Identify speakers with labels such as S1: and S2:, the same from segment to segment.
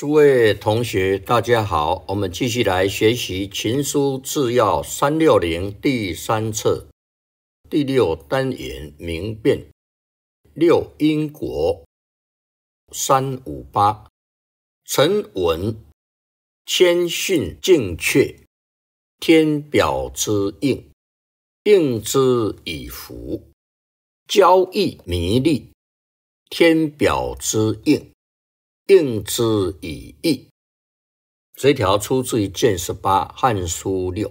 S1: 诸位同学大家好，我们继续来学习情书治要360第3册第6单元明辨6因果358诚文谦逊敬阙天表之应，应之以福，交易弥利，天表之应，应之以义。这一条出自于卷18汉书6。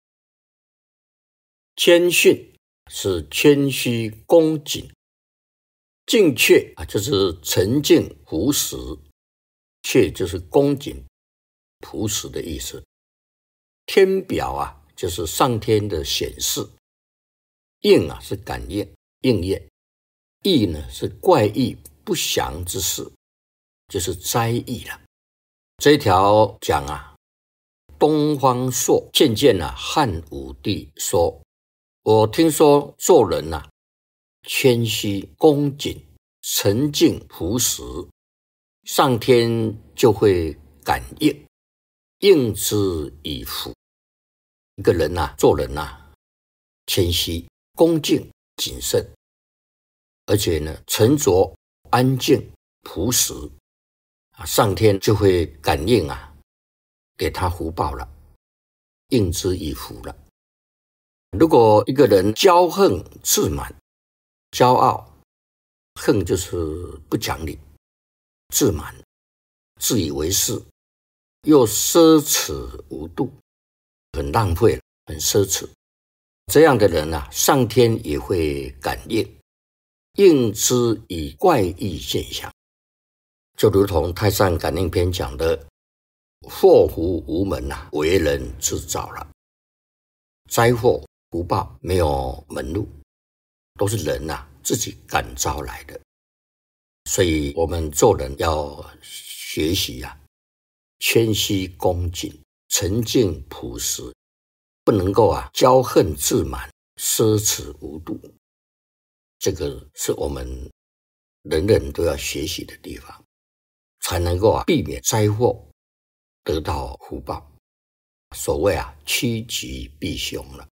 S1: 谦逊是谦虚恭谨，敬阙就是沉静朴实，阙就是恭谨朴实的意思。天表就是上天的显示，应是感应应验，义呢是怪异不祥之事，就是灾异了。这一条讲东方朔见汉武帝说，我听说做人谦虚恭谨沉静朴实，上天就会感应，应之以福。一个人做人谦虚恭敬谨慎，而且呢沉着安静朴实，上天就会感应给他福报了，应之以福了。如果一个人骄横自满，骄傲，横就是不讲理，自满，自以为是，又奢侈无度，很浪费，很奢侈，这样的人上天也会感应，应之以怪异现象。就如同太上感应篇讲的，祸福无门为人自造了。灾祸福报没有门路，都是人自己感召来的。所以我们做人要学习谦虚恭谨沉静朴实，不能够骄横自满奢侈无度。这个是我们人人都要学习的地方，才能够避免灾祸，得到福报。所谓趋吉避凶了。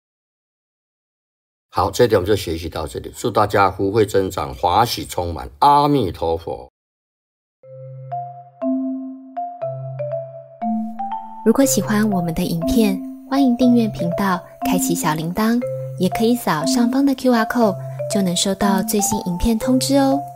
S1: 好，这一点我们就学习到这里，祝大家福慧增长，华喜充满，阿弥陀佛。
S2: 如果喜欢我们的影片，欢迎订阅频道，开启小铃铛，也可以扫上方的 QR code，就能收到最新影片通知哦。